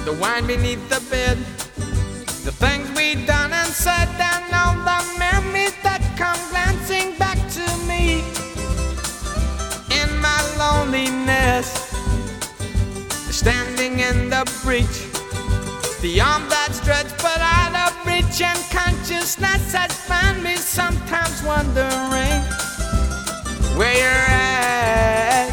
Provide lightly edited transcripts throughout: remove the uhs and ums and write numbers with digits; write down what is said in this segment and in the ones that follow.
the wine beneath the bed, the things we done and said, and all the memories that come glancing back to me in my loneliness, standing in the breach, the arm that stretched but out of reach, and consciousness has found me sometimes wondering where you're at.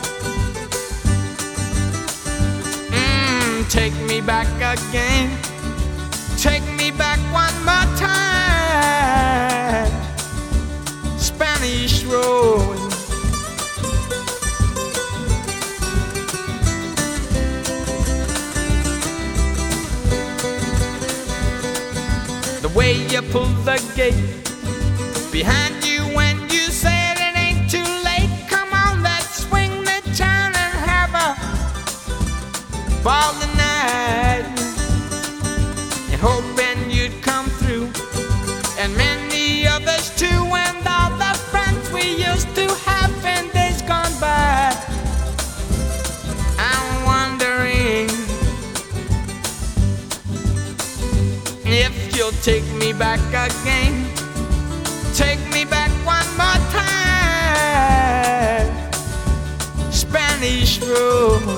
Take me back again, take me back one more time, Spanish Road. The way you pulled the gate behind you when you said it ain't too late. Come on, let's swing the town and have a ball tonight, and hoping you'd come through, and many others too, and all the friends we used to have in days gone by. I'm wondering if you'll take me back again, take me back one more time, Spanish Road.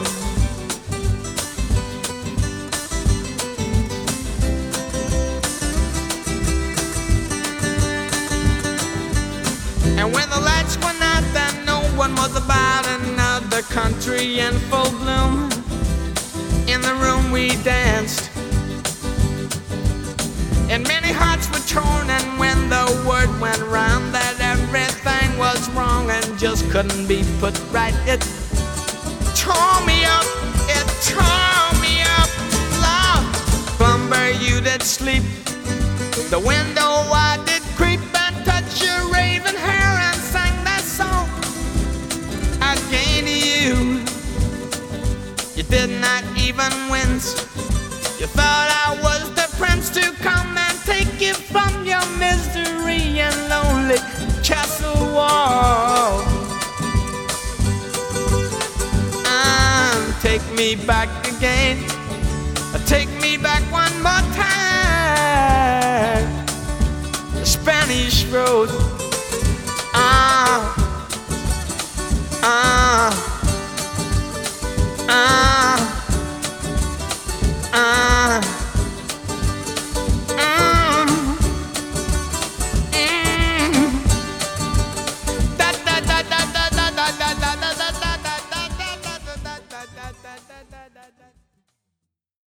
And when the lights went out and no one was about, another country in full bloom, in the room we danced, and many hearts were torn. And when the word went round that everything was wrong and just couldn't be put right, it tore me up, it tore me up. Love, slumber you did sleep, the window I did creep and touch your raven hair and sang that song again to you. You did not even wince, you thought I was the prince to come and take you from your misery and lonely castle wall. Take me back again, take me back one more time, the Spanish Road.